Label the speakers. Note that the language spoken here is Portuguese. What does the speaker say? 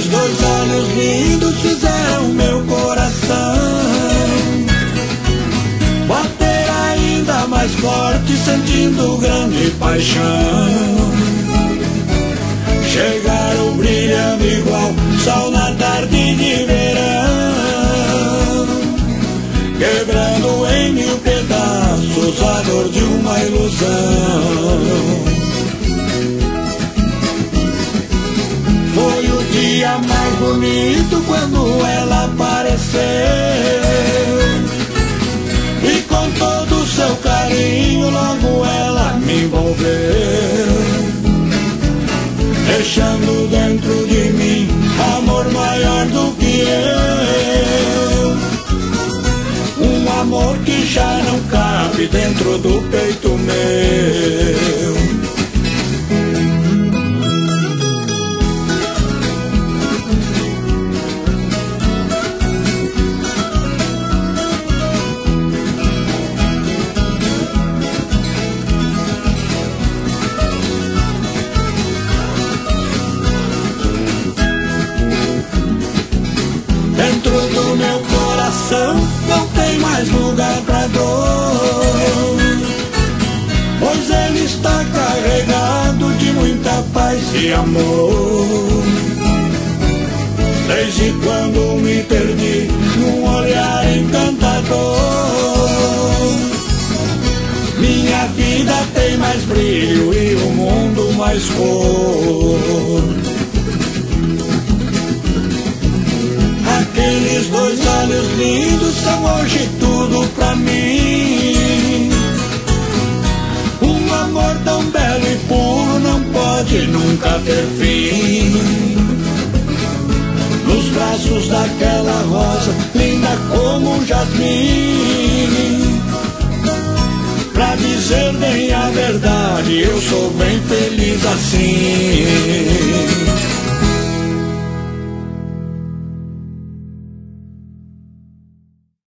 Speaker 1: dois olhos lindos fizeram meu coração bater ainda mais forte, sentindo grande paixão. Chegaram brilhando igual sol na tarde de verão, quebrando em mil pedaços a dor de uma ilusão. Foi o dia mais bonito quando ela apareceu, e com todo o seu carinho logo ela me envolveu, deixando dentro de mim amor maior do que eu, um amor que já não cabe dentro do peito meu. Dentro do meu coração não tem mais lugar pra dor, pois ele está carregado de muita paz e amor. Desde quando me perdi num olhar encantador, minha vida tem mais brilho e o mundo mais cor. Aqueles dois olhos lindos são hoje tudo pra mim. Um amor tão belo e puro não pode nunca ter fim. Nos braços daquela rosa, linda como um jasmim, pra dizer bem a verdade, eu sou bem feliz assim.